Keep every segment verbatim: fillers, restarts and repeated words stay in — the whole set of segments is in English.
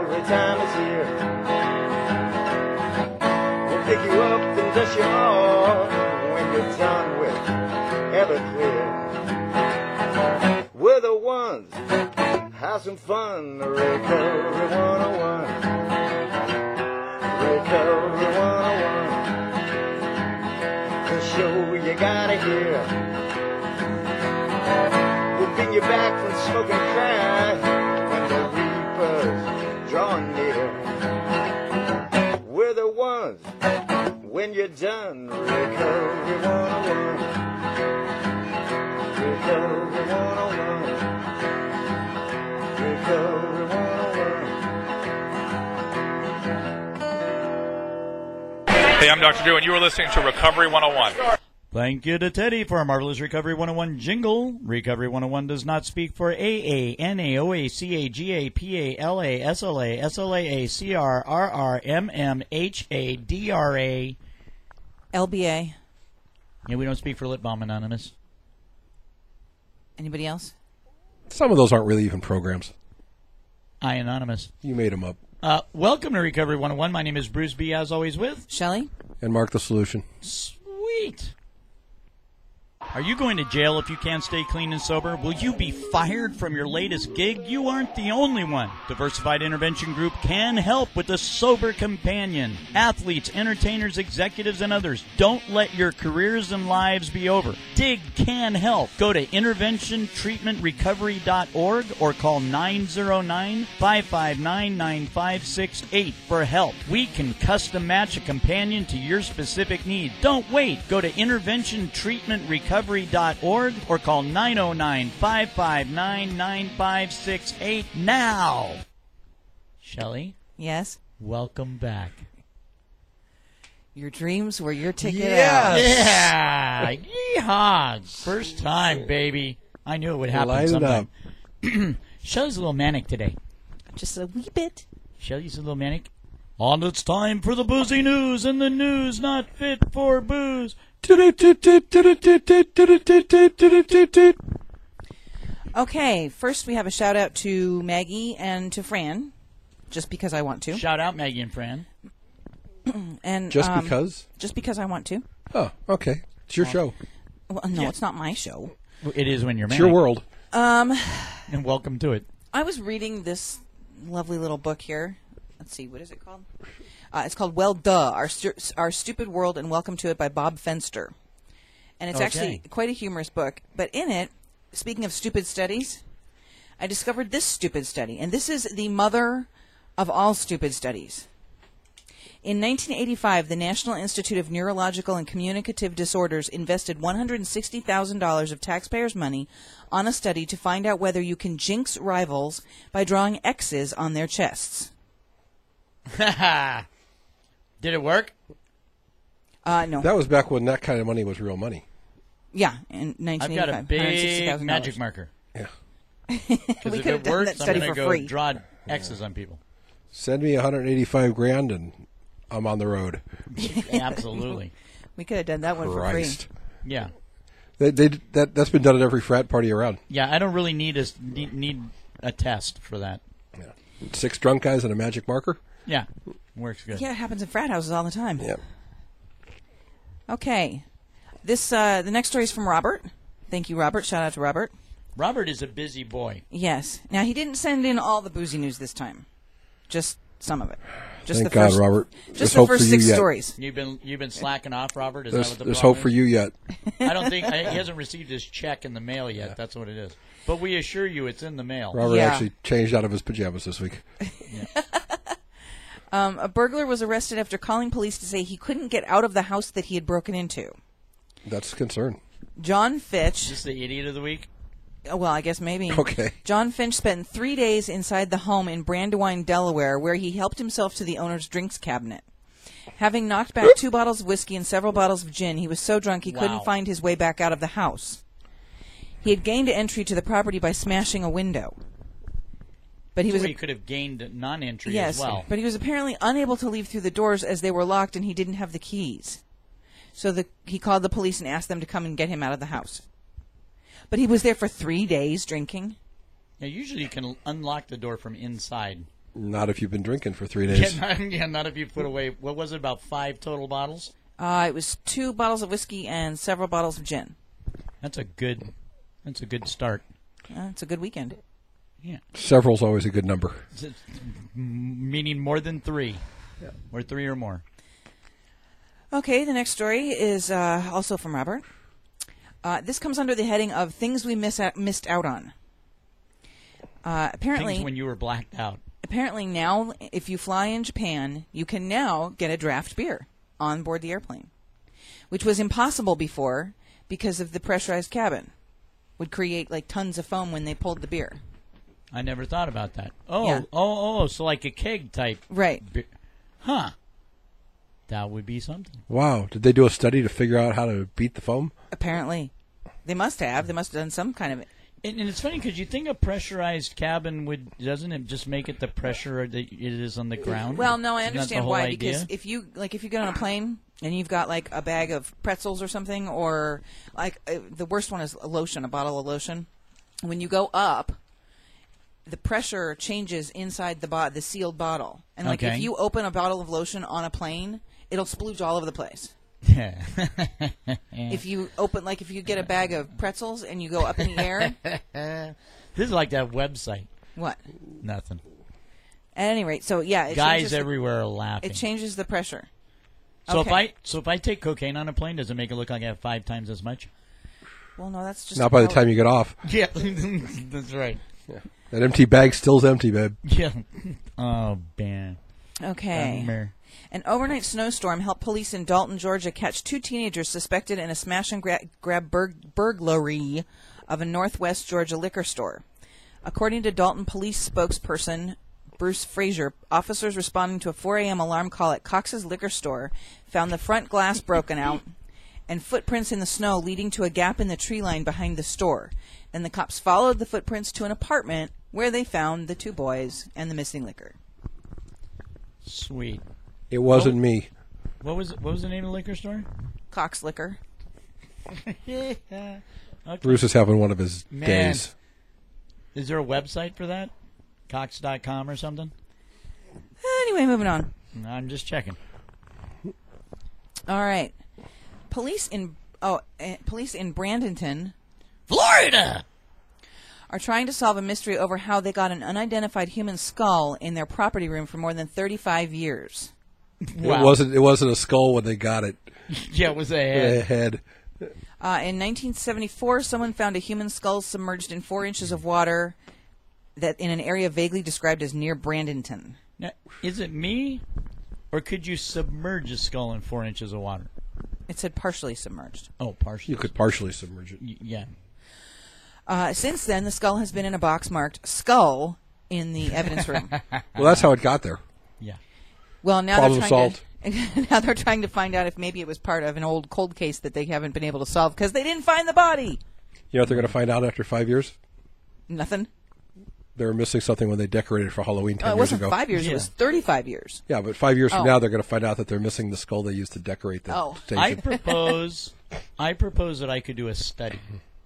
recovery time is here. We'll pick you up and dust you off when you're done with Everclear. We're the ones, have some fun, Recovery one oh one. Recovery one oh one. The show you gotta hear. We'll bring you back from smoking crack when the reaper's drawing near. We're the ones, when you're done, Recovery one oh one. Recovery one oh one. Recovery one oh one. Hey, I'm Doctor Drew, and you are listening to Recovery one oh one. Thank you to Teddy for a marvelous Recovery one oh one jingle. Recovery one oh one does not speak for A A, N A, O A, C A, G A, P A, L A, S L A, S L A A, C R, R R, M M, H A, D R A. L B A. Yeah, we don't speak for Lip Balm Anonymous. Anybody else? Some of those aren't really even programs. I Anonymous. You made them up. Uh, welcome to Recovery one oh one. My name is Bruce B, as always, with Shelley. And Mark the Solution. Sweet. Are you going to jail if you can't stay clean and sober? Will you be fired from your latest gig? You aren't the only one. Diversified Intervention Group can help with the Sober Companion. Athletes, entertainers, executives, and others, don't let your careers and lives be over. DIG can help. Go to intervention treatment recovery dot org or call nine oh nine, five five nine, nine five six eight for help. We can custom match a companion to your specific need. Don't wait. Go to intervention treatment recovery dot org or call nine oh nine, five five nine, nine five six eight now. Shelley? Yes? Welcome back. Your dreams were your ticket Yes. out. Yeah! Yeehaw! First time, baby. I knew it would happen Light it sometime. Shelley's a little manic today. Just a wee bit. Shelley's a little manic. And it's time for the boozy news, and the news not fit for booze. Okay, first we have a shout out to Maggie and to Fran, just because I want to. Shout out Maggie and Fran. And Just um, because? Just because I want to. Oh, okay. It's your show. Well, no, Yeah. it's not my show. It is when you're It's manic. your world. Um, And welcome to it. I was reading this lovely little book here. Let's see, what is it called? Uh, it's called Well Duh, Our, Stu- Our Stupid World and Welcome to It by Bob Fenster. And it's Okay. actually quite a humorous book. But in it, speaking of stupid studies, I discovered this stupid study. And this is the mother of all stupid studies. In nineteen eighty-five, the National Institute of Neurological and Communicative Disorders invested one hundred sixty thousand dollars of taxpayers' money on a study to find out whether you can jinx rivals by drawing X's on their chests. Did it work? Uh, no. That was back when that kind of money was real money. Yeah, in nineteen I've eighty-five. got a big magic marker. Yeah. Because We if could have it done works, that I'm study going to for go free. draw X's on people. Send me one hundred eighty-five grand and I'm on the road. Absolutely. We could have done that one Christ. for free. Yeah. They, they, that, that's been done at every frat party around. Yeah, I don't really need a, need, need a test for that. Yeah. Six drunk guys and a magic marker? Yeah. Works good. Yeah, it happens in frat houses all the time. Yeah. Okay. This uh, the next story is from Robert. Thank you, Robert. Shout out to Robert. Robert is a busy boy. Yes. Now, he didn't send in all the boozy news this time. Just some of it. Just Thank the God, first, Robert. Just There's the hope first for you six yet. stories. You've been you've been slacking off, Robert. Is There's, that what the there's problem hope for is? you yet. I don't think I, he hasn't received his check in the mail yet. That's what it is. But we assure you, it's in the mail. Robert Yeah. actually changed out of his pajamas this week. Um, a burglar was arrested after calling police to say he couldn't get out of the house that he had broken into. That's a concern. John Is Fitch, this the idiot of the week? uh, well, I guess maybe. Okay. John Finch spent three days inside the home in Brandywine, Delaware, where he helped himself to the owner's drinks cabinet. Having knocked back two bottles of whiskey and several bottles of gin, he was so drunk he Wow. couldn't find his way back out of the house. He had gained entry to the property by smashing a window. But he So was he could have gained non-entry yes, as well. but he was apparently unable to leave through the doors as they were locked and he didn't have the keys. So the, he called the police and asked them to come and get him out of the house. But he was there for three days drinking. Now, usually you can unlock the door from inside. Not if you've been drinking for three days. Yeah, not, yeah, not if you put away, what was it, about five total bottles? Uh, it was two bottles of whiskey and several bottles of gin. That's a good, that's a good start. Uh, it's a good weekend. Yeah. Several's always a good number. It's- it's meaning more than three. Yeah. Or three or more. Okay, the next story is uh, also from Robert. Uh, this comes under the heading of things we miss out, missed out on. Uh, apparently, Things when you were blacked out. apparently now, if you fly in Japan, you can now get a draft beer on board the airplane, which was impossible before because of the pressurized cabin. Would create like tons of foam when they pulled the beer. I never thought about that. Oh, Yeah. oh, oh, so like a keg type. Right. Beer. Huh. That would be something. Wow. Did they do a study to figure out how to beat the foam? Apparently. They must have. They must have done some kind of... And, and it's funny because you think a pressurized cabin would, doesn't it just make it the pressure that it is on the ground? Well, no, I Isn't that the understand whole why. idea? Because if you like, if you get on a plane and you've got like a bag of pretzels or something, or like uh, the worst one is a lotion, a bottle of lotion. When you go up, the pressure changes inside the bo- the sealed bottle, and like Okay. if you open a bottle of lotion on a plane, it'll splooge all over the place. Yeah. If you open, like if you get a bag of pretzels and you go up in the air, This is like that website. what? Nothing. At any rate, so yeah, it Guys changes the- everywhere are laughing. it changes the pressure. so okay. if I so if I take cocaine on a plane, does it make it look like I have five times as much? Well, no, that's just Not by the time you get off. Yeah, that's right. That empty bag still's empty, babe. Yeah. Oh man. Okay. Bummer. An overnight snowstorm helped police in Dalton, Georgia, catch two teenagers suspected in a smash and gra- grab bur- burglary of a Northwest Georgia liquor store. According to Dalton police spokesperson Bruce Frazier, officers responding to a four a.m. alarm call at Cox's liquor store found the front glass broken out and footprints in the snow leading to a gap in the tree line behind the store. Then the cops followed the footprints to an apartment where they found the two boys and the missing liquor. Sweet. It wasn't me. What was what was the name of the liquor store? Cox Liquor. Okay. Bruce is having one of his Man. days. Is there a website for that? Cox dot com or something? Anyway, moving on. I'm just checking. All right. Police in oh, uh, police in Bradenton Florida. are trying to solve a mystery over how they got an unidentified human skull in their property room for more than thirty-five years. Wow. It wasn't. It wasn't a skull when they got it. Yeah, it was a A head. head. Uh, in nineteen seventy-four, someone found a human skull submerged in four inches of water that in an area vaguely described as near Bradenton. Now, is it me, or could you submerge a skull in four inches of water? It said partially submerged. Oh, partially. You could partially submerge it. Y- yeah. Uh, since then, the skull has been in a box marked "skull" in the evidence room. Well, that's how it got there. Yeah. Well, now Problem they're trying to now they're trying to find out if maybe it was part of an old cold case that they haven't been able to solve because they didn't find the body. You know what they're going to find out after five years? Nothing. They were missing something when they decorated for Halloween ten Oh, it years wasn't ago. five years; Yeah. it was thirty-five years. Yeah, but five years from Oh. now, they're going to find out that they're missing the skull they used to decorate the Oh. I station. propose. I propose that I could do a study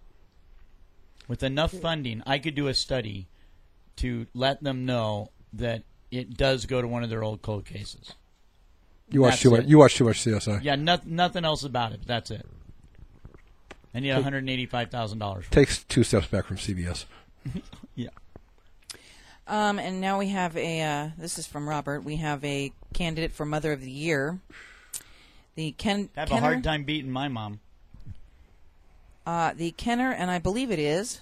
with enough funding. I could do a study to let them know that it does go to one of their old cold cases. You watch That's too much. it. You watch too much C S I. Yeah, not, nothing else about it. That's it. I need one hundred eighty-five thousand dollars. Takes two steps back from C B S. Yeah. Um, and now we have a. Uh, this is from Robert. We have a candidate for Mother of the Year. The Ken. I have Kenner, a hard time beating my mom. Uh, the Kenner, and I believe it is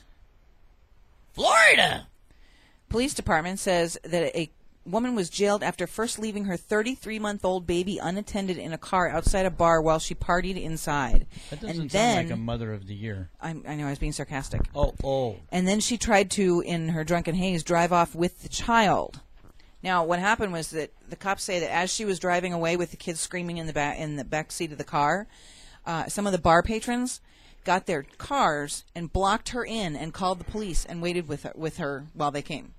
Florida. Police Department says that a woman was jailed after first leaving her thirty-three-month-old baby unattended in a car outside a bar while she partied inside. That doesn't and sound then like a mother of the year. I'm, I know I was being sarcastic. Oh, oh. And then she tried to, in her drunken haze, drive off with the child. Now, what happened was that the cops say that as she was driving away with the kids screaming in the back in the back seat of the car, uh, some of the bar patrons got their cars and blocked her in and called the police and waited with her, with her while they came.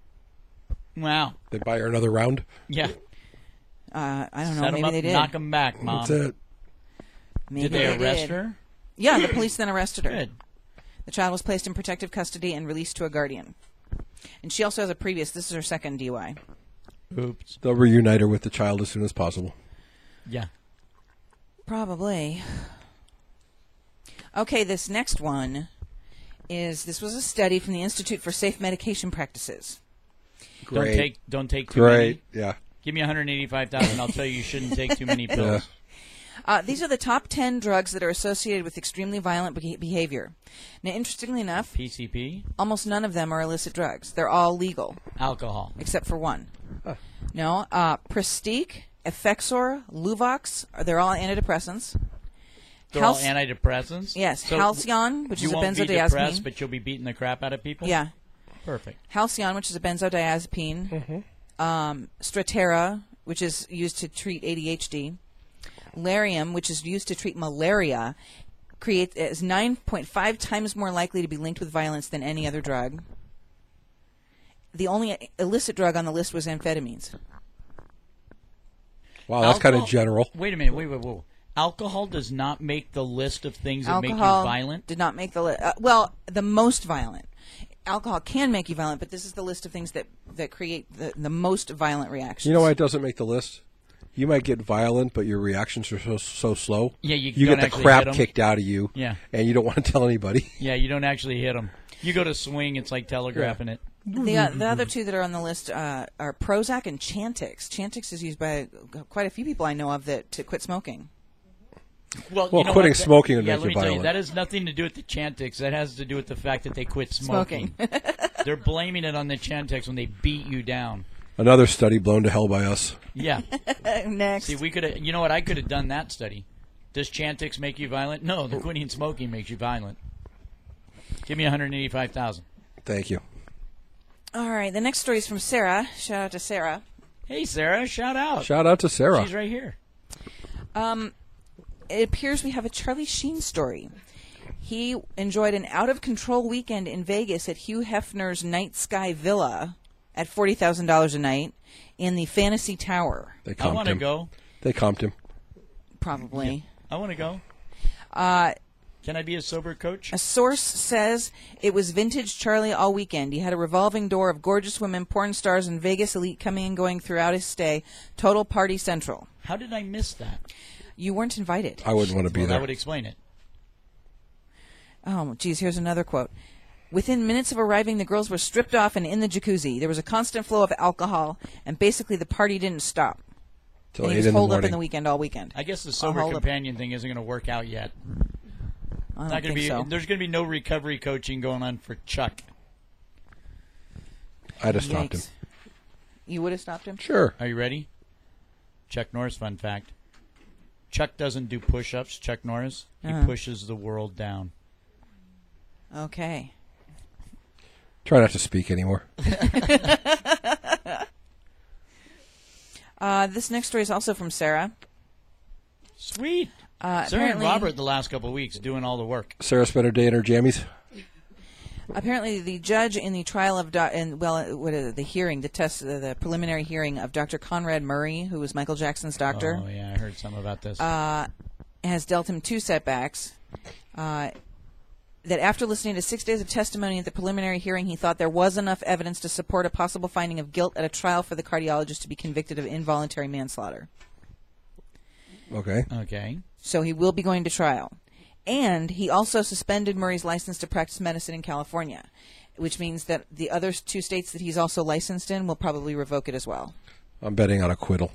Wow. They buy her another round. Yeah. Uh, I don't know. Set 'em Maybe up, they did. knock them back, Mom. That's it. Maybe Did they arrest did. her? Yeah, the police then arrested her. Good. The child was placed in protective custody and released to a guardian. And she also has a previous. This is her second D U I. Oops. They'll reunite her with the child as soon as possible. Yeah. Probably. Okay, this next one is, this was a study from the Institute for Safe Medication Practices. Don't Great. take don't take too Great. many. Yeah. Give me one hundred eighty-five thousand. I'll tell you you shouldn't take too many pills. Yeah. Uh, these are the top ten drugs that are associated with extremely violent be- behavior. Now, interestingly enough, P C P, almost none of them are illicit drugs. They're all legal, alcohol. except for one. No, uh, Prestique, Effexor, Luvox, are- they're all antidepressants. They're all Halc- antidepressants? Yes, So Halcyon, which you is a won't be depressed, benzodiazepine. but you'll be beating the crap out of people? Yeah, Perfect. Halcyon, which is a benzodiazepine. Um, Strattera, which is used to treat A D H D. Lariam, which is used to treat malaria, create, is nine point five times more likely to be linked with violence than any other drug. The only illicit drug on the list was amphetamines. Wow, that's kind of Alcohol- general. Wait a minute. Wait, wait, wait. Alcohol does not make the list of things that make you Alcohol violent? did not make the list. Uh, well, the most violent. Alcohol can make you violent, but this is the list of things that, that create the, the most violent reactions. You know why it doesn't make the list? You might get violent, but your reactions are so so slow. Yeah, you you don't get the actually crap hit 'em. kicked out of you. Yeah. And you don't want to tell anybody. Yeah, you don't actually hit them. You go to swing, it's like telegraphing it. The, uh, the other two that are on the list uh, are Prozac and Chantix. Chantix is used by quite a few people I know of that to quit smoking. Well, Well, you know quitting what? That- smoking would yeah, make let you me tell you, violent. that has nothing to do with the Chantix. That has to do with the fact that they quit smoking. They're blaming it on the Chantix when they beat you down. Another study blown to hell by us. Yeah. Next. See, we could have. You know what? I could have done that study. Does Chantix make you violent? No, the quitting smoking makes you violent. Give me one hundred eighty-five thousand. Thank you. All right, the next story is from Sarah. Shout out to Sarah. Hey, Sarah, shout out. Shout out to Sarah. She's right here. Um, it appears we have a Charlie Sheen story. He enjoyed an out-of-control weekend in Vegas at Hugh Hefner's Night Sky Villa at forty thousand dollars a night in the Fantasy Tower. They I comped want to him. go. They comped him. Probably. I want to go. Uh, Can I be a sober coach? a source says it was vintage Charlie all weekend. He had a revolving door of gorgeous women, porn stars, and Vegas elite coming and going throughout his stay. Total party central. How did I miss that? You weren't invited. I wouldn't want to be Well, that there. would explain it. Oh, geez, here's another quote. Within minutes of arriving, the girls were stripped off and in the jacuzzi. There was a constant flow of alcohol, and basically the party didn't stop. Till and he eight was in the holed up morning. in the weekend all weekend. I guess the I'll sober hold up. companion thing isn't going to work out yet. I don't Not going think to be. so. There's going to be no recovery coaching going on for Chuck. I'd have stopped him. Yikes. You would have stopped him? Sure. Are you ready? Chuck Norris fun fact. Chuck doesn't do push-ups. Chuck Norris. He Uh-huh. pushes the world down. Okay. Try not to speak anymore. Uh, this next story is also from Sarah. Sweet. Uh, Sarah and apparently, Robert the last couple of weeks doing all the work. Sarah spent her day in her jammies. apparently, the judge in the trial of do- in well, uh, what is it, the hearing, the test, uh, the preliminary hearing of Doctor Conrad Murray, who was Michael Jackson's doctor, Oh yeah, I heard something about this. uh, has dealt him two setbacks. Uh, that after listening to six days of testimony at the preliminary hearing, he thought there was enough evidence to support a possible finding of guilt at a trial for the cardiologist to be convicted of involuntary manslaughter. Okay. okay. So he will be going to trial. And he also suspended Murray's license to practice medicine in California, which means that the other two states that he's also licensed in will probably revoke it as well. I'm betting on acquittal.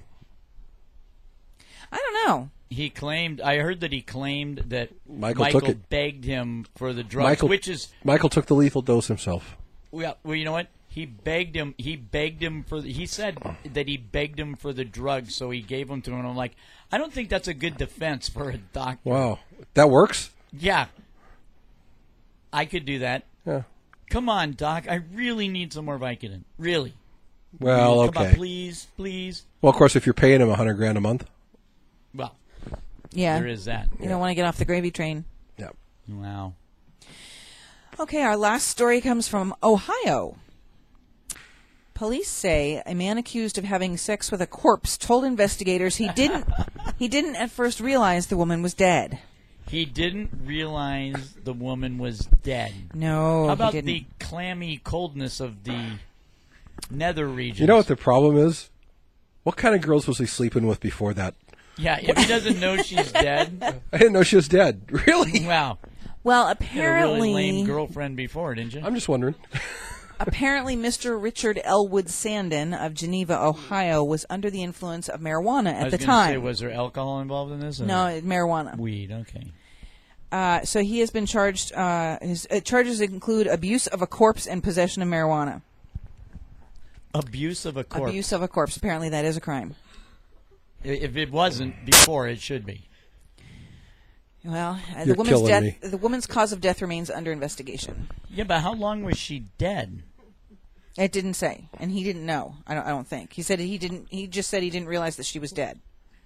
I don't know. He claimed. I heard that he claimed that Michael took it. begged him for the drugs, Michael, which is Michael took the lethal dose himself. well, well, you know what? He begged him. He begged him for. The, he said that he begged him for the drugs, so he gave them to him. And I'm like, I don't think that's a good defense for a doctor. Wow. That works? Yeah, I could do that. Yeah. Come on, doc. I really need some more Vicodin. Really. Well, Come okay. on, please, please. Well, of course, if you're paying him a hundred grand a month. Well, Yeah. there is that. You don't want to get off the gravy train. Yeah. Wow. Okay, our last story comes from Ohio. Police say a man accused of having sex with a corpse told investigators he didn't he didn't at first realize the woman was dead. He didn't realize the woman was dead. No, How about he didn't. the clammy coldness of the nether regions? You know what the problem is? What kind of girls was he sleeping with before that? Yeah, if he doesn't know she's dead. I didn't know she was dead. Really? Wow. Well, You had a apparently, really lame girlfriend before, didn't you? I'm just wondering. apparently, Mister Richard Elwood Sandin of Geneva, Ohio, was under the influence of marijuana I at was the gonna time. Say, was there alcohol involved in this? or No, marijuana. Weed, okay. Uh, so he has been charged. Uh, his uh, charges include abuse of a corpse and possession of marijuana. Abuse of a corpse. Abuse of a corpse. Apparently, that is a crime. If it wasn't before, it should be. Well, uh, the You're woman's killing death. me. The woman's cause of death remains under investigation. Yeah, but how long was she dead? It didn't say, and he didn't know. I don't. I don't think he said he didn't. He just said he didn't realize that she was dead.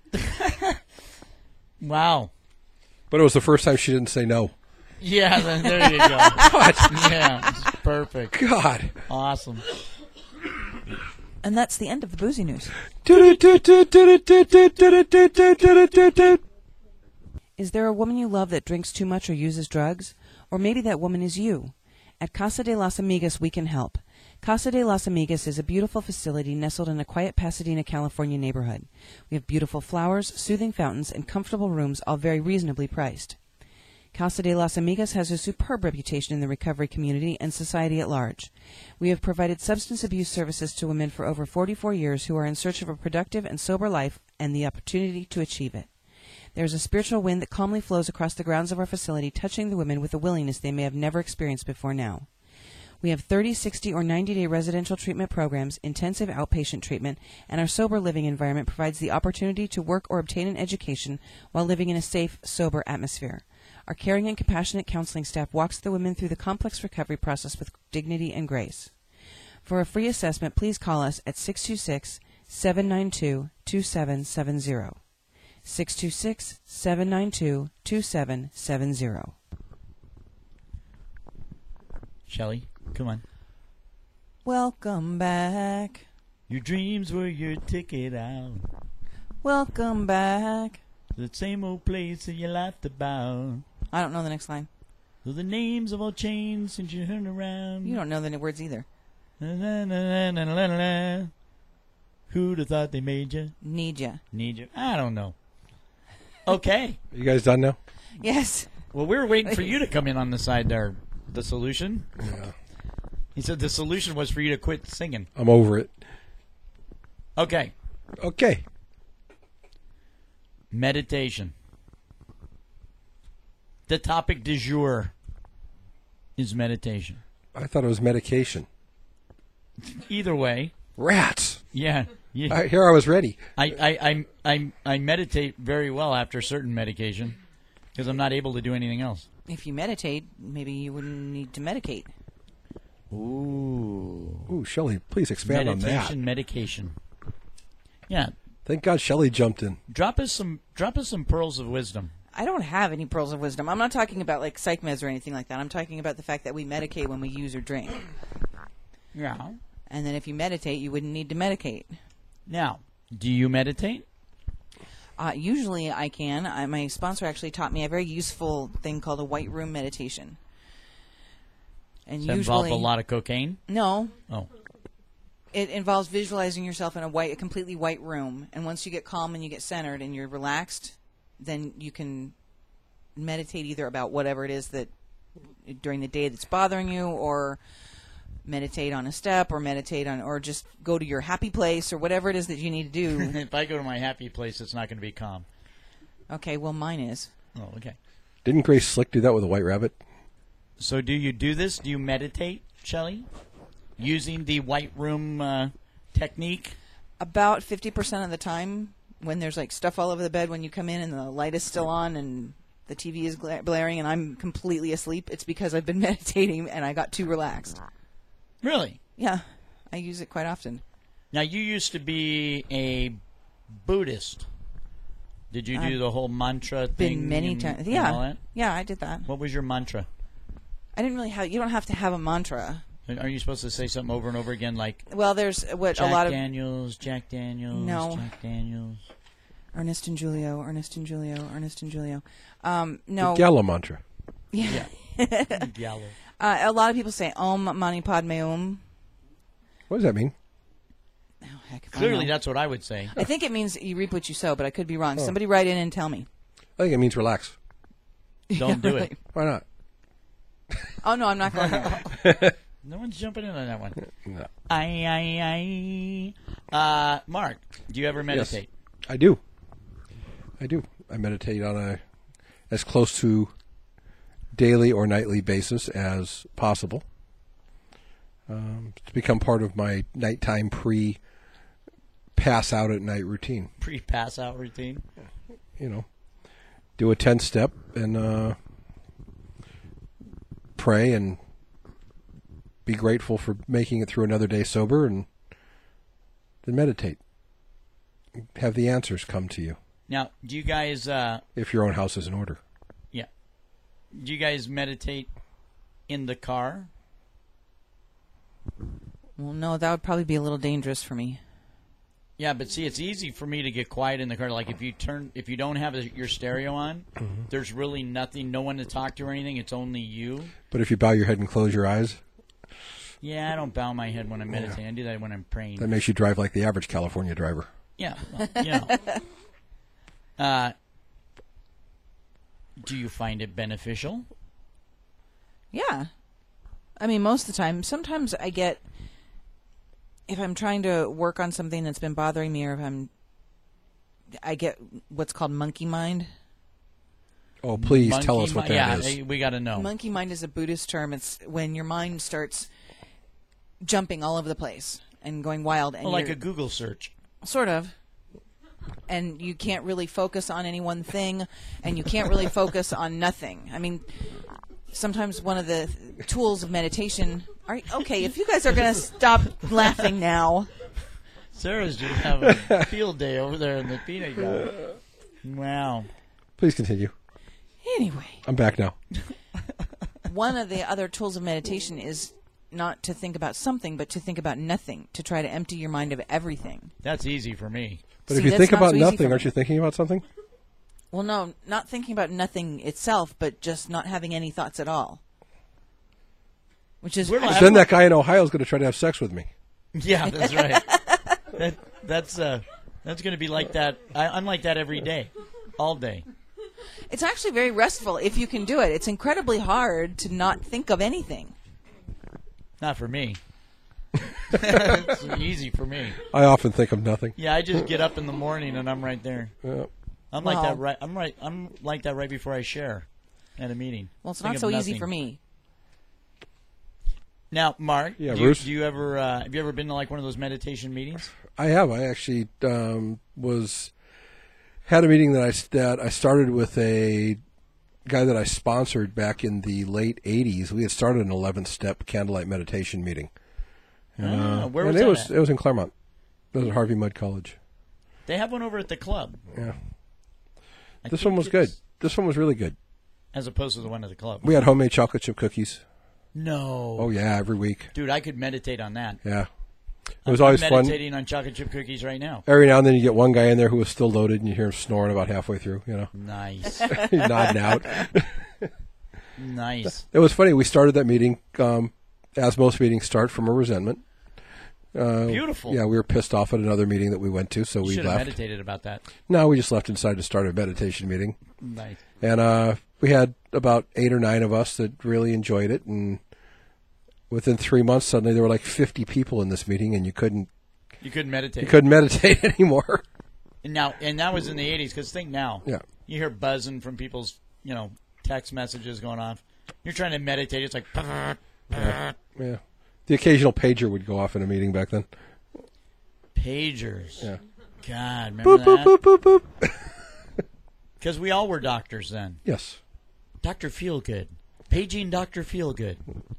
Wow. But it was the first time she didn't say no. Yeah, then there you go. Yeah, it's perfect. God. Awesome. And that's the end of the boozy news. Is there a woman you love that drinks too much or uses drugs? Or maybe that woman is you. At Casa de las Amigas, we can help. Casa de las Amigas is a beautiful facility nestled in a quiet Pasadena, California neighborhood. We have beautiful flowers, soothing fountains, and comfortable rooms, all very reasonably priced. Casa de las Amigas has a superb reputation in the recovery community and society at large. We have provided substance abuse services to women for over forty-four years who are in search of a productive and sober life and the opportunity to achieve it. There is a spiritual wind that calmly flows across the grounds of our facility, touching the women with a willingness they may have never experienced before now. We have thirty, sixty, or ninety-day residential treatment programs, intensive outpatient treatment, and our sober living environment provides the opportunity to work or obtain an education while living in a safe, sober atmosphere. Our caring and compassionate counseling staff walks the women through the complex recovery process with dignity and grace. For a free assessment, please call us at six two six, seven nine two, two seven seven zero. six two six, seven nine two, two seven seven zero. Shelley, come on. Welcome back. Your dreams were your ticket out. Welcome back. The same old place that you laughed about. I don't know the next line. So the names have all changed since you turned around. You don't know the words either. Na, na, na, na, na, na, na. Who'd have thought they made you? Need ya. Need you? I don't know. Okay. You guys done now? Yes. Well, we were waiting for you to come in on the side there. The solution? Yeah. He said the solution was for you to quit singing. I'm over it. Okay. Okay. Meditation. The topic du jour is meditation. I thought it was medication. Either way, Rats. yeah. yeah. I, here I was ready. I, I, I, I, I meditate very well after certain medication because I'm not able to do anything else. If you meditate, maybe you wouldn't need to medicate. Ooh. Ooh, Shelley, please expand on that. Meditation, medication. Yeah. Thank God Shelley jumped in. Drop us some drop us some pearls of wisdom. I don't have any pearls of wisdom. I'm not talking about like psych meds or anything like that. I'm talking about the fact that we medicate when we use or drink. Yeah. And then if you meditate, you wouldn't need to medicate. Now, do you meditate? Uh, usually I can. I, my sponsor actually taught me a very useful thing called a white room meditation. And Does that usually, involve a lot of cocaine? No. Oh. It involves visualizing yourself in a white, a completely white room. And once you get calm and you get centered and you're relaxed, then you can meditate either about whatever it is that during the day that's bothering you, or meditate on a step, or meditate on, or just go to your happy place, or whatever it is that you need to do. If I go to my happy place, it's not going to be calm. Okay, well, mine is. Oh, okay. Didn't Grace Slick do that with a white rabbit? So do you do this? Do you meditate, Shelley? Using the white room uh, technique? About fifty percent of the time, when there's like stuff all over the bed when you come in and the light is still on and the T V is gla- blaring and I'm completely asleep, it's because I've been meditating and I got too relaxed. Really? Yeah, I use it quite often. Now, you used to be a Buddhist. Did you do I've the whole mantra thing? Been many and- times. and Yeah, all that? yeah, I did that. What was your mantra? I didn't really have. You don't have to have a mantra. Are you supposed to say something over and over again like Well, there's what Jack a lot of. Daniels, Jack Daniels, No. Jack Daniels? Ernest and Julio, Ernest and Julio, Ernest and Julio. Um, no. The Gala mantra. Yeah. Gallo. Uh, a lot of people say Om Mani Padme Hum. What does that mean? Oh, heck, if I Clearly, know. that's what I would say. I think it means you reap what you sow, but I could be wrong. Oh. Somebody write in and tell me. I think it means relax. Don't do it. Why not? Oh, no, I'm not going there. No one's jumping in on that one. No. I, I, I. Uh, Mark, do you ever meditate? Yes, I do. I do. I meditate on a as close to daily or nightly basis as possible. Um, it's become part of my nighttime pre pass out at night routine. Pre-pass out routine? You know, do a ten step and uh, pray and be grateful for making it through another day sober, and then meditate. Have the answers come to you Now, do you guys, uh, if your own house is in order. yeah, do you guys meditate in the car? Well, no, that would probably be a little dangerous for me. Yeah, but see, it's easy for me to get quiet in the car. Like if you turn, if you don't have a, your stereo on, Mm-hmm. there's really nothing, no one to talk to or anything. It's only you. But if you bow your head and close your eyes, Yeah, I don't bow my head when I'm meditating. I do that when I'm praying. that makes you drive like the average California driver. Yeah, well, you know. Uh, do you find it beneficial? Yeah. I mean, most of the time. Sometimes I get, if I'm trying to work on something that's been bothering me, or if I'm, I get what's called monkey mind. Oh, please Monkey tell us what mi- that yeah, is. we got to know. Monkey mind is a Buddhist term. It's when your mind starts jumping all over the place and going wild. And Well, like you're- a Google search. Sort of. And you can't really focus on any one thing, and you can't really focus on nothing. I mean, sometimes one of the tools of meditation. Are, okay, if you guys are going to stop laughing now. Sarah's just having a field day over there in the peanut gallery. Wow. Please continue. Anyway, I'm back now. one of the other tools of meditation is not to think about something, but to think about nothing, to try to empty your mind of everything. That's easy for me. But See, if you that's think not about so easy for nothing, me. aren't you thinking about something? Well, no, not thinking about nothing itself, but just not having any thoughts at all. Which is We're not- Then that guy in Ohio is going to try to have sex with me. Yeah, that's right. that, that's uh, that's going to be like that. I, I'm like that every day, all day. It's actually very restful if you can do it. It's incredibly hard to not think of anything. Not for me. It's easy for me. I often think of nothing. Yeah, I just get up in the morning and I'm right there. Yeah. I'm like Well- that right. I'm right. I'm like that right before I share at a meeting. Well, it's Think not of so easy nothing. for me. Now, Mark, Yeah, do, you, Bruce? do you ever uh, have you ever been to like one of those meditation meetings? I have. I actually um, was had a meeting that I that I started with a guy that I sponsored back in the late eighties. We had started an eleventh step candlelight meditation meeting. Ah, where and was it that was at? it was in Claremont. It was at Harvey Mudd College. They have one over at the club. Yeah. I This think one was good. it's- This one was really good. as opposed to the one at the club. We had homemade chocolate chip cookies. No. Oh yeah, every week. Dude, I could meditate on that. Yeah. It was I'm always fun. meditating on chocolate chip cookies right now. Every now and then you get one guy in there who was still loaded, and you hear him snoring about halfway through. You know, Nice. he's nodding out. Nice. It was funny. We started that meeting, um, as most meetings start, from a resentment. Uh, Beautiful. Yeah, we were pissed off at another meeting that we went to, so You we should have left. meditated about that. No, we just left and decided to start a meditation meeting. Nice. And uh, we had about eight or nine of us that really enjoyed it. And within three months, suddenly there were like fifty people in this meeting, and you couldn't You couldn't meditate. you couldn't meditate anymore. And now, and that was in the eighties. Because think now, Yeah. you hear buzzing from people's, you know, text messages going off. You're trying to meditate. It's like, Yeah. yeah. The occasional pager would go off in a meeting back then. pagers. Yeah. God, remember Boop, boop, that? boop, boop, boop. Because we all were doctors then. Yes. Doctor Feelgood. Paging Doctor Feelgood.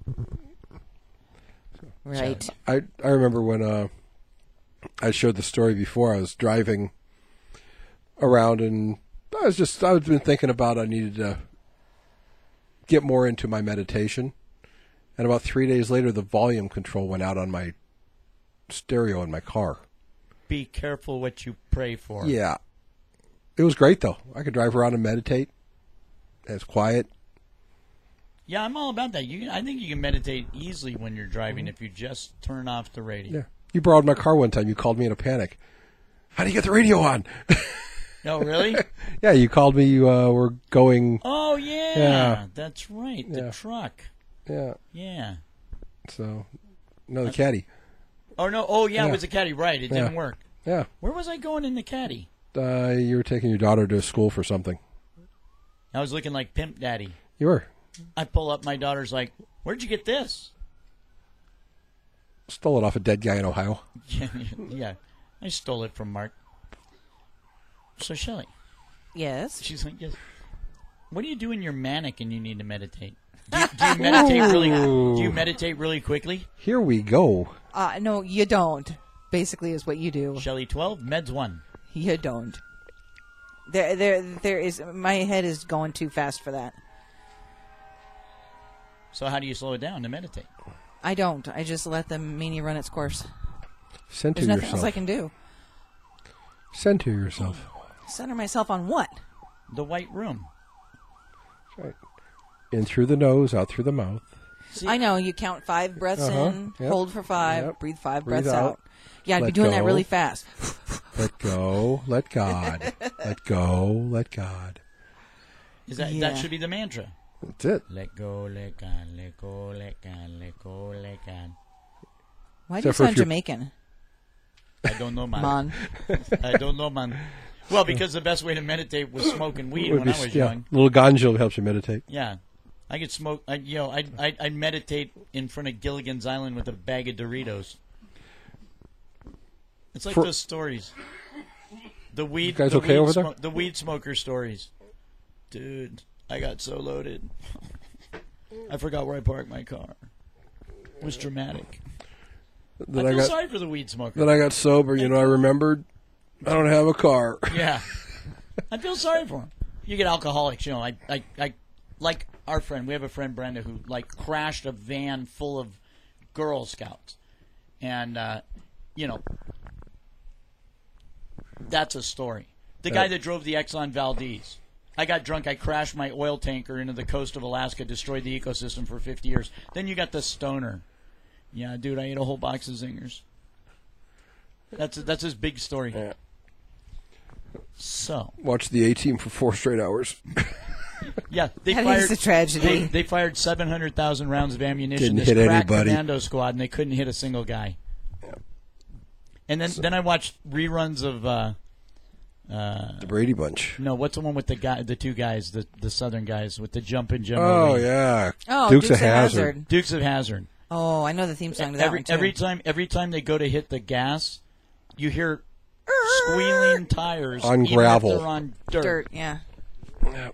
Right. I I remember when uh, I showed the story before. I was driving around, and I was just I was been thinking about I needed to get more into my meditation. And about three days later, the volume control went out on my stereo in my car. Be careful what you pray for. Yeah, It was great, though. I could drive around and meditate. It's quiet. Yeah, I'm all about that. You, I think you can meditate easily when you're driving if you just turn off the radio. Yeah. You borrowed my car one time. You called me in a panic. How do you get the radio on? Oh, really? Yeah, you called me. You uh, were going. Oh, yeah. Yeah. That's right. The Yeah. truck. Yeah. Yeah. So, no, the caddy. Oh, no. Oh, yeah, Yeah. it was a caddy. Right. It Yeah. didn't work. Yeah. Where was I going in the caddy? Uh, you were taking your daughter to school for something. I was looking like Pimp Daddy. You were. I pull up, my daughter's like, where'd you get this? Stole it off a dead guy in Ohio. Yeah, yeah. I stole it from Mark. So, Shelley, Yes. she's like, yes. What do you do when you're manic and you need to meditate? Do you, do you meditate really? Do you meditate really quickly? Here we go. Uh, no, you don't. Basically, is what you do. Shelley twelve, meds one. You don't. There, there, there is. My head is going too fast for that. So how do you slow it down to meditate? I don't. I just let the meanie run its course. Center There's nothing yourself. else I can do. Center yourself. Center myself on what? The white room. Right. In through the nose, out through the mouth. See, I know you count five breaths Uh-huh. in, Yep. hold for five, Yep. breathe five Breathe breaths out. out. Yeah, I'd be Let doing that go. really fast. Let go. Let God. Let go. Let God. is that Yeah. that should be the mantra? That's it. Let go, let God, let go, let God, let go, let God. Why do you Except for sound if you're- Jamaican? I don't know, man. Man. I don't know, man. Well, because the best way to meditate was smoking weed Would when be- I was yeah. young. Little ganja helps you meditate. Yeah, I could smoke. I, you know, I I I meditate in front of Gilligan's Island with a bag of Doritos. It's like For- those stories. The weed. You guys the okay weed over there? smo- The weed smoker stories. Dude, I got so loaded. I forgot where I parked my car. It was dramatic. Then I I, feel got sorry for the weed smoker. then I got sober. You know, I remembered I don't have a car. Yeah. I feel sorry for him. You get alcoholics, you know, I, I, I, like our friend, we have a friend, Brenda, who, like, crashed a van full of Girl Scouts. And, uh, you know, that's a story. The guy that drove the Exxon Valdez. I got drunk, I crashed my oil tanker into the coast of Alaska, destroyed the ecosystem for fifty years. Then you got the stoner. Yeah, dude, I ate a whole box of Zingers. That's, that's his big story. Yeah. So, Watched the A-Team for four straight hours. yeah, they That fired is a tragedy. They, they fired seven hundred thousand rounds of ammunition. Didn't this hit crack anybody. commando squad, and they couldn't hit a single guy. And then, then I watched reruns of uh, The Brady Bunch. no, what's the one with the guy, the two guys, the the Southern guys with the jumping Jim. Oh, O'Reilly. yeah. Oh, Dukes, of Hazzard. Hazzard. Dukes of Hazzard. Oh, I know the theme song to that Every one too. every time every time they go to hit the gas, you hear squealing tires On even gravel. If they're on dirt. Dirt, yeah. Yep.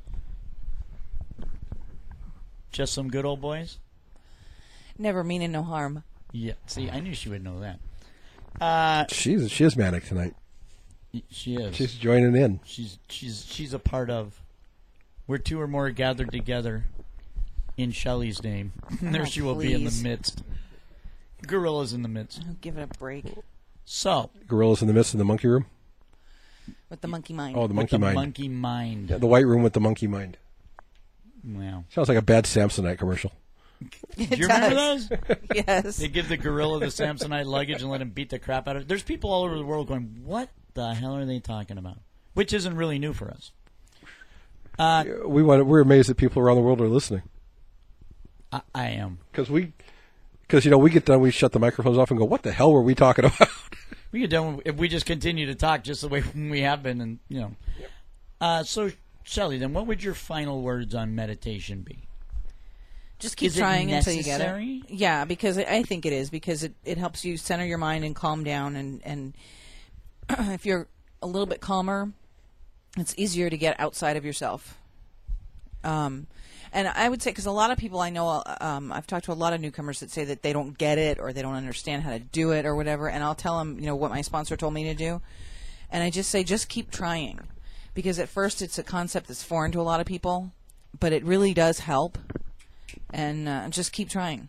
Just some good old boys. Never meaning no harm. Yeah. See, I knew she would know that. Uh, She's, she is manic tonight. she is. She's joining in. She's she's she's a part of. Where two or more are gathered together in Shelley's name, there Oh, she will be in the please. midst. Gorilla's in the midst. Oh, give it a break So Gorillas in the Midst in the monkey room. with the monkey mind. Oh, the with monkey the mind. monkey mind. Yeah, the white room with the monkey mind. Wow. Sounds like a bad Samsonite commercial. It Do you remember does. those? Yes. They give the gorilla the Samsonite luggage and let him beat the crap out of it. There's people all over the world going, "What the hell are they talking about?" Which isn't really new for us. Uh, We want. We're amazed that people around the world are listening I, I am. because we, because you know, we get done, we shut the microphones off and go, "What the hell were we talking about?" We get done if we just continue to talk just the way we have been, and you know. Uh, so, Shelley, then, what would your final words on meditation be? Just keep Is it trying until you get necessary? it. Yeah, because I I think it is because it, it helps you center your mind and calm down, and and if you're a little bit calmer, it's easier to get outside of yourself. Um, and I would say because a lot of people I know, um, I've talked to a lot of newcomers that say that they don't get it or they don't understand how to do it or whatever, and I'll tell them, you know, what my sponsor told me to do, and I just say just keep trying, because at first it's a concept that's foreign to a lot of people, but it really does help. And uh, just keep trying.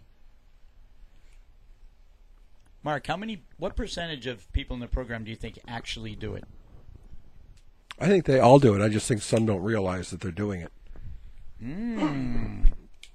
Mark, how many? What percentage of people in the program do you think actually do it? I think they all do it. I just think some don't realize that they're doing it. Mm.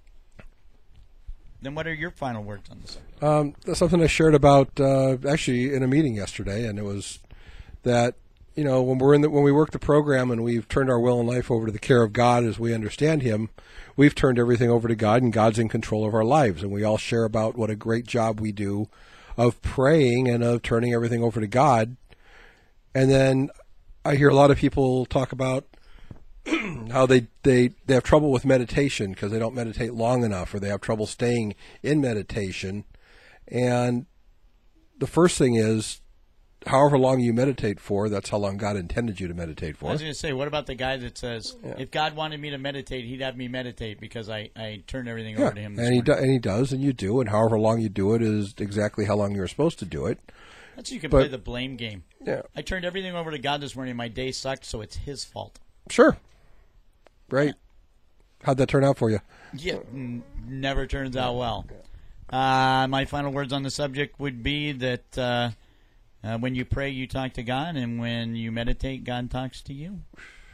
Then what are your final words on this? Um, that's something I shared about uh, actually in a meeting yesterday, and it was that you know when we're in the, when we work the program and we've turned our will and life over to the care of God as we understand Him, we've turned everything over to God, and God's in control of our lives, and we all share about what a great job we do of praying and of turning everything over to God. And then I hear a lot of people talk about how they, they, they have trouble with meditation because they don't meditate long enough, or they have trouble staying in meditation. And the first thing is, however long you meditate for, that's how long God intended you to meditate for. I was going to say, what about the guy that says, Yeah. if God wanted me to meditate, He'd have me meditate because I, I turned everything Yeah, over to Him this and he, do, morning. and he does, and you do, and however long you do it is exactly how long you're supposed to do it. That's so you can but- play the blame game. Yeah, I turned everything over to God this morning. My day sucked, so it's His fault. sure. Right. How'd that turn out for you? Yeah, n- never turns out well. Uh, my final words on the subject would be that uh, uh, when you pray, you talk to God, and when you meditate, God talks to you.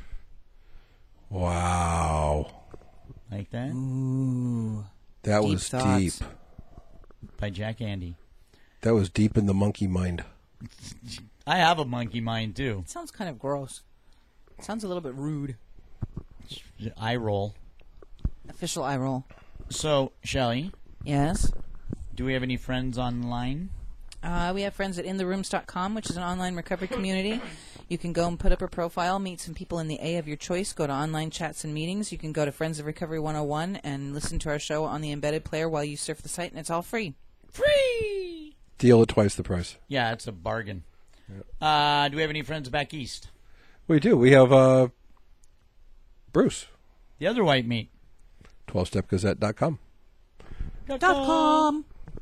Wow. Like that? Ooh. That Deep was thoughts. deep. By Jack Andy. That was deep in the monkey mind. I have a monkey mind, too. It sounds kind of gross. It sounds a little bit rude. I roll. Official eye roll. So, Shelley, Yes. do we have any friends online? Uh, we have friends at in the rooms dot com, which is an online recovery community. You can go and put up a profile, meet some people in the A of your choice, go to online chats and meetings. You can go to Friends of Recovery one oh one and listen to our show on the embedded player while you surf the site, and it's all free. Free! Deal at twice the price. Yeah, it's a bargain. Uh, do we have any friends back east? We do. We have uh, Bruce. The other white meat. twelve step gazette dot com. Dot com.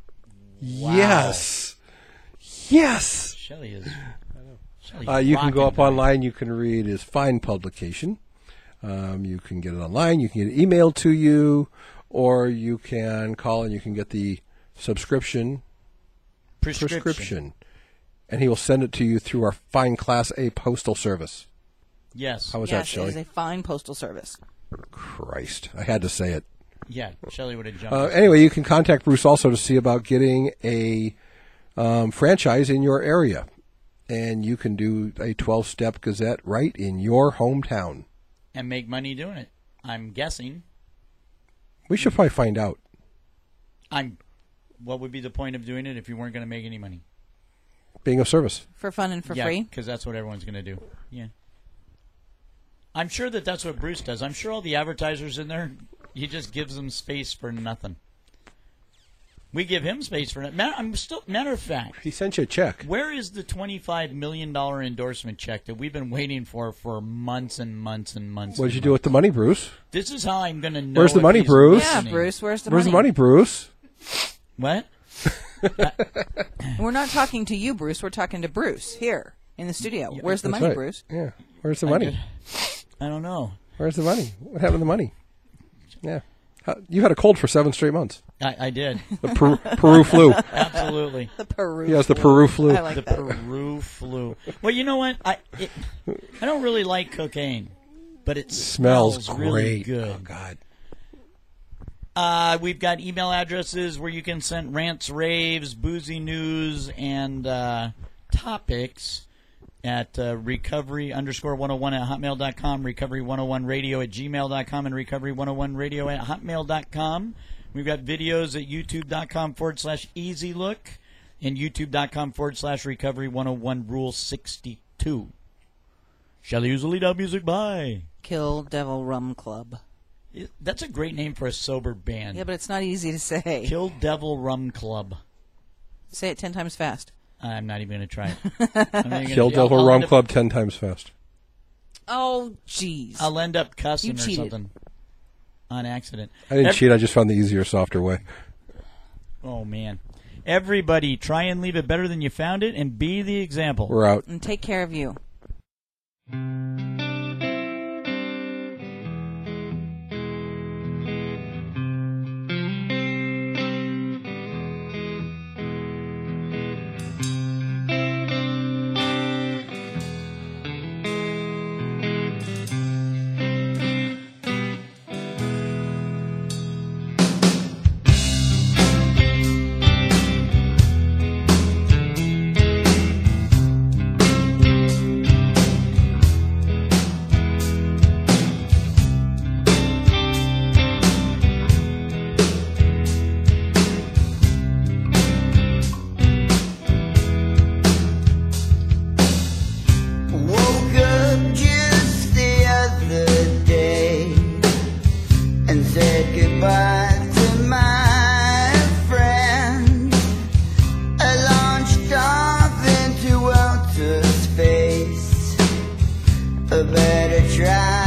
Yes. Yes. Shelley is. Shelley's Uh, you can go rocking up tonight. online. You can read his fine publication. Um, you can get it online. You can get it emailed to you, or you can call and you can get the subscription Prescription. prescription. And he will send it to you through our fine Class A postal service. Yes. How was that, Yes, it Shelley? is a fine postal service. Christ. I had to say it. Yeah, Shelley would have jumped. Uh, anyway, you can contact Bruce also to see about getting a um, franchise in your area. And you can do a twelve step gazette right in your hometown. and make money doing it. I'm guessing. We should probably find out. I'm. What would be the point of doing it if you weren't going to make any money? Being of service. For fun and for yeah, free. because that's what everyone's going to do. Yeah. I'm sure that that's what Bruce does. I'm sure all the advertisers in there, he just gives them space for nothing. We give him space for nothing. Matter, I'm still, matter of fact, He sent you a check. where is the twenty-five million dollars endorsement check that we've been waiting for for months and months and months? What did and you do with the money, Bruce? This is how I'm going to know. Where's the if money, he's Bruce? Yeah, listening. Bruce, where's the Where's money? the money, Bruce? What? We're not talking to you, Bruce. We're talking to Bruce here in the studio. Where's the That's money, right. Bruce? Yeah. Where's the money? I don't know. Where's the money? What happened to the money? Yeah. How, you had a cold for seven straight months. I, I did. The Peru, Peru flu. Absolutely. The Peru. He has the flu. Peru flu. I like The that. Peru flu. Well, you know what? I it, I don't really like cocaine, but it Smells, smells, really great. good. Oh, God. Uh, we've got email addresses where you can send rants, raves, boozy news, and uh, topics at uh, recovery underscore one oh one at hotmail dot com, recovery one oh one radio at gmail dot com, and recovery one oh one radio at hotmail dot com. We've got videos at youtube dot com forward slash easy look and youtube dot com forward slash recovery one oh one rule sixty-two. Shelley usually dub music by. Kill Devil Rum Club. That's a great name for a sober band. Yeah, but it's not easy to say. Kill Devil Rum Club. Say it ten times fast. I'm not even going to try it. I'm not even gonna Kill do- I'll- Devil I'll Rum end up- Club ten times fast. Oh, jeez. I'll end up cussing You or cheated. something on accident. I didn't Ev- cheat. I just found the easier, softer way. Oh, man. Everybody, try and leave it better than you found it and be the example. We're out. And take care of you. try.